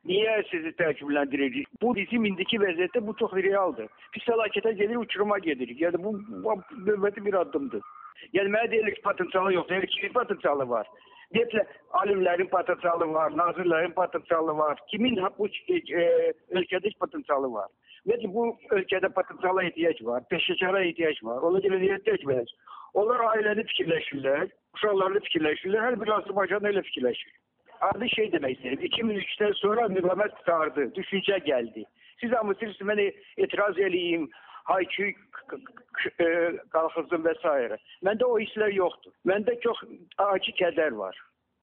Niyə sizi təəccübləndiririk? Bu bizim indiki vəziyyətdə bu çox realdır. Biz fəlakətə gedirik, uçuruma gedirik. Yəni bu növbəti bir addımdır. Yəni mənə deyilir ki, potensialı yoxdur. Yəni kimin potensialı var? Ümumiyyətlə, alimlərin potensialı var, nazirlərin potensialı var. Kimin bu ölkədə potensialı var? Ümumiyyətlə, bu ölkədə potensiala ehtiyac var, peşəkara ehtiyac var. Ona görə niyə ehtiyac? Onlar ailəni fikirləşirlər, uşaqlarını fikirləşirlər, hər bir Azərbaycan elə fikirləşir. Adı şey demək istəyirəm, 2003'dən sonra müqavimət sardı, düşüncə gəldi. Siz amma siz mənə etiraz eləyim, haykü qalxızın və s. Məndə o hisslər yoxdur. Məndə çox acı kədər var.